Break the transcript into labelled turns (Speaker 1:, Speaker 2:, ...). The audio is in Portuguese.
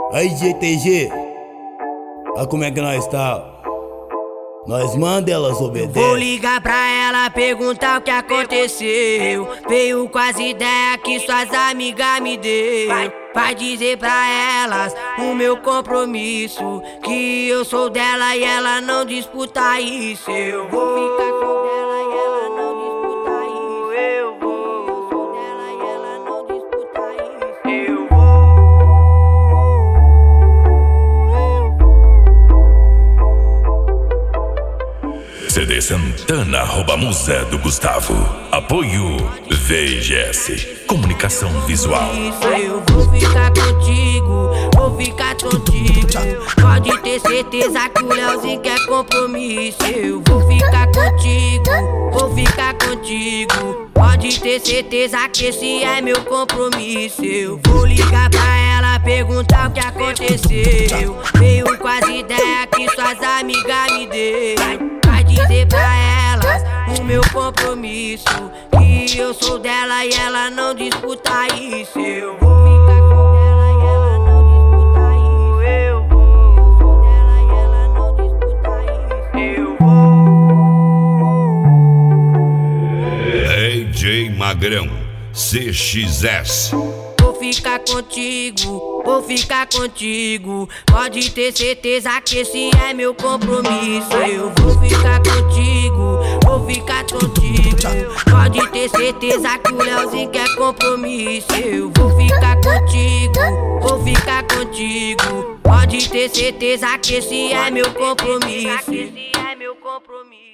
Speaker 1: Aí, GTG, olha como é que nós tá. Nós manda, elas obedecem.
Speaker 2: Vou ligar pra ela, perguntar o que aconteceu. Veio com as ideias que suas amigas me deu. Vai dizer pra elas o meu compromisso, que eu sou dela e ela não disputa isso. Eu vou ficar com dela e ela não disputa isso. Eu sou dela e ela não disputa isso. Eu
Speaker 3: CD Santana rouba musa do Gustavo. Apoio VGS Comunicação Visual.
Speaker 2: Eu vou ficar contigo, vou ficar contigo. Pode ter certeza que o Leozinho quer compromisso. Eu vou ficar contigo, vou ficar contigo. Pode ter certeza que esse é meu compromisso. Eu vou ligar pra ela, perguntar o que aconteceu. Veio com as ideias que suas amigas me deu. Vai dizer pra elas o meu compromisso, que eu sou dela e ela não disputa isso. Eu vou ficar com dela e ela não disputa isso. Eu sou dela e ela não disputa isso. Eu
Speaker 3: DJ Magrão CXS.
Speaker 2: Vou ficar contigo, vou ficar contigo. Pode ter certeza que esse é meu compromisso. Eu vou ficar contigo, vou ficar contigo. Pode ter certeza que o Leozinho quer compromisso. Eu vou ficar contigo, vou ficar contigo. Pode ter certeza que esse é meu compromisso.